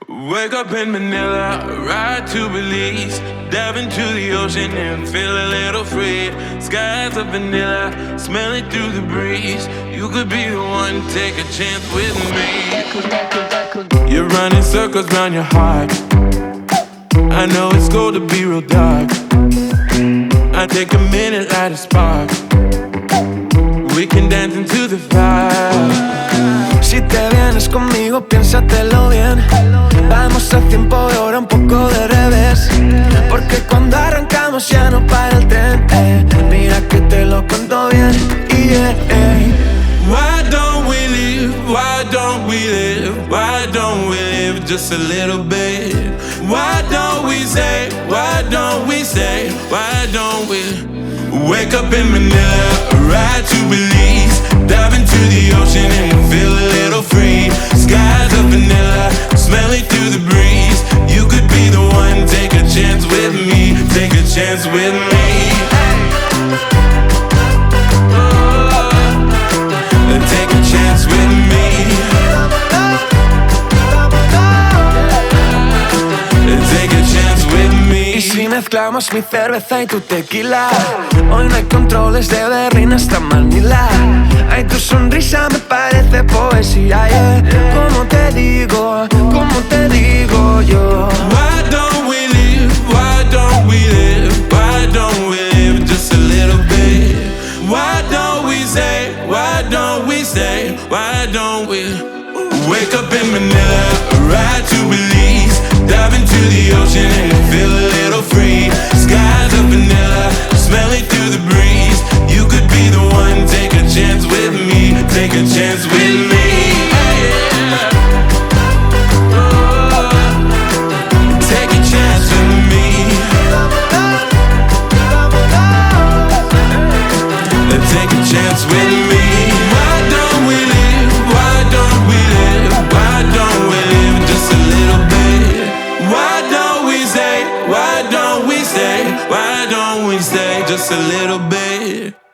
Wake up in Manila, ride to Belize, dive into the ocean and feel a little free. Skies of vanilla, smell it through the breeze. You could be the one, take a chance with me. You're running circles round your heart. I know it's cold to be real dark. I take a minute, light a spark. We can dance into the fire. Si te vienes conmigo, piénsatelo bien. Vamos a tiempo y ahora un poco de revés. Porque cuando arrancamos ya no para el tren. Mira que te lo cuento bien. Why don't we live? Why don't we live? Why don't we live just a little bit? Why don't we say? Why don't we say? Why don't we wake up in Manila, ride to Belize, dive into the ocean and feel a little free. Skies of vanilla, smell it through the breeze. You could be the one, take a chance with me, take a chance with me. Take a chance with me. Take a chance with me. Y si mezclamos mi cerveza y tu tequila, hoy no hay controles de Berlín hasta Manila. Ay, tu sonrisa me parece poesía, yeah. ¿Cómo te digo yo? Why don't we live? Why don't we live? Why don't we live just a little bit? Why don't we say? Why don't we say? Why don't we wake up in Manila, ride to Belize, dive into the ocean and feel a little free. Skies of vanilla, smell it through the breeze. You could be the one, take a chance with me, take a chance with me. Take a chance with me. Take a chance with me. Why don't we live? Why don't we live? Why don't we live just a little bit? Why don't we say? Why don't we say? Why don't we say just a little bit?